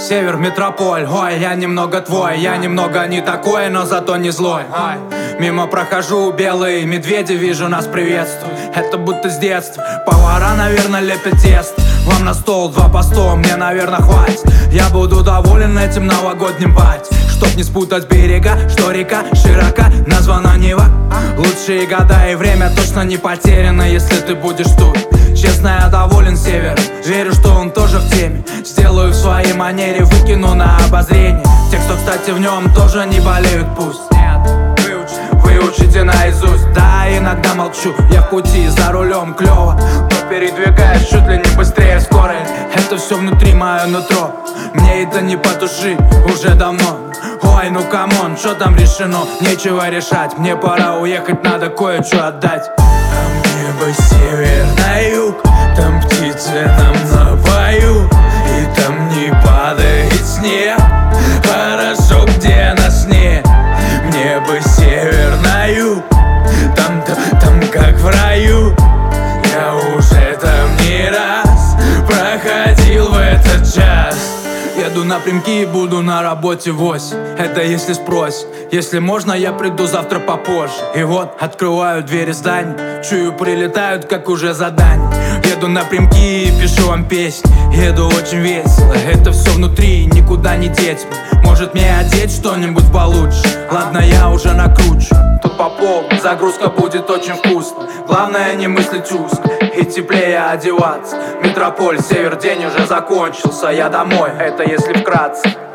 Север, метрополь, ой, я немного твой. Я немного не такой, но зато не злой. Мимо прохожу, белые медведи, вижу, нас приветствуют. Это будто с детства. Повара, наверное, лепят тесто. Вам на стол 2 по 100, мне, наверное, хватит. Я буду доволен этим новогодним пати. Чтоб не спутать берега, что река широка, названа Нева. Лучшие года и время точно не потеряно, если ты будешь тут. Честно, я доволен севером, верю, что он тоже в теме. Сделаю в своей манере, выкину на обозрение тех, кто, кстати, в нем тоже не болеют, пусть. Выучите наизусть, да, иногда молчу. Я в пути, за рулем клёво, но передвигаюсь чуть ли не быстрее скорой. Это все внутри, мое нутро, мне это не потушить уже давно. Ой, ну камон, что там решено? Нечего решать, мне пора уехать, надо кое-что отдать. Там небо север на юг, там птицы нам напоют, и там не падает снег. Хорошо, где на сне. Мне бы север на юг, там как в раю. Я уже там не раз проходил в этот час. Еду напрямки и буду на работе в 8. Это если спросят. Если можно, я приду завтра попозже. И вот открываю двери здания, чую, прилетают, как уже задание. Еду напрямки и пишу вам песни. Еду очень весело, это все внутри, никуда не деть. Может мне одеть что-нибудь получше? Ладно, я уже накручу. Тут по полу, загрузка будет очень вкусно. Главное не мыслить узко и теплее одеваться. Метрополь, север, день уже закончился. Я домой, это если вкратце.